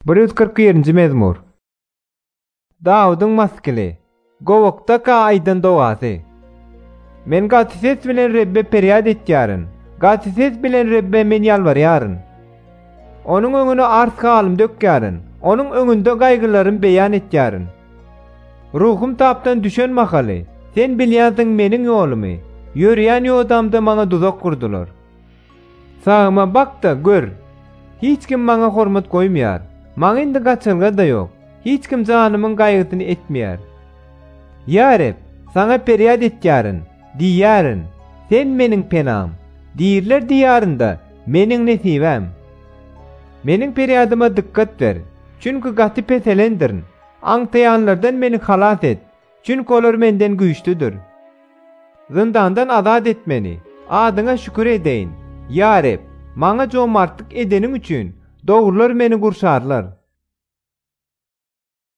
147-nji mezmur. Dawudyň maskili. Gowukda ka aýdan dogasy. Men gaty ses bilen Rebbe peryat etýäryn. Gaty ses bilen Rebbe men ýalbarýaryn. Onuň öňüne ars halym dökýäryn. Onuň öňünde gaýgylarym beýan etýäryn. Ruhum tapdan düşen mahaly. Sen bilýärdiň meniň ýolumy. Ýörýän ýodamda maňa duzak kurdular. Sağıma bak da gör. Hiç kim maňa hormat goýmaýar. Maňa indi gaçylga da ýok. Hiç kim janymyň gaýgysyny etmeýär. Ya Reb, sana peryat etýäryn, diýäryn, sen meniň penam. Diýirler diýarynda, meniň nesibem. Meniň peryadyma dikkat ber. Çünki gaty peselendirin. Aňtaýanlardan meni halas et. Çünki olar menden güýçlüdür. Zindandan azat et meni. Adyňa şükür edeýin. Ya Reb, maňa jomartlyk edeniň üçin dogrular meni gurşarlar.